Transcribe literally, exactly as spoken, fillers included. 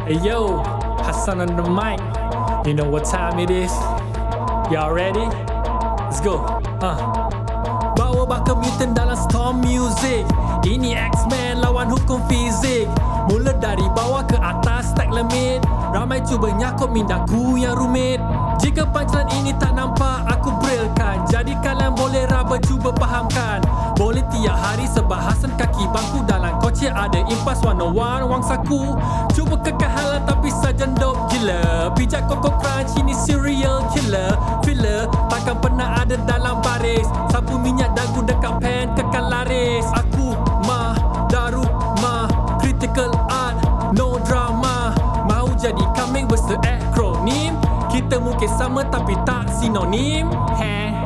Hey yo, Hassan on the mic. You know what time it is? Y'all ready? Let's go. Uh. Bawa bakal mutant dalam Storm Music. Ini X-Men lawan hukum fizik. Mula dari bawah ke atas tak limit. Ramai cuba nyakup mindaku yang rumit. Jika punchline ini tak nampak aku brilkan, jadi kalian boleh raba cuba fahamkan. Boleh tiap hari sebahasan kaki bangku. Dalam kocek ada impas seratus satu wang saku. Cuba kekahalan tapi saja dope gila. Pijak Koko Crunch ini serial killer. Filler takkan pernah ada dalam baris. Sapu minyak dagu dekat pen kekal laris. Aku mah daru mah critical art no drama. Mau jadi kambing berseakronim. Kita mungkin sama tapi tak sinonim. Heh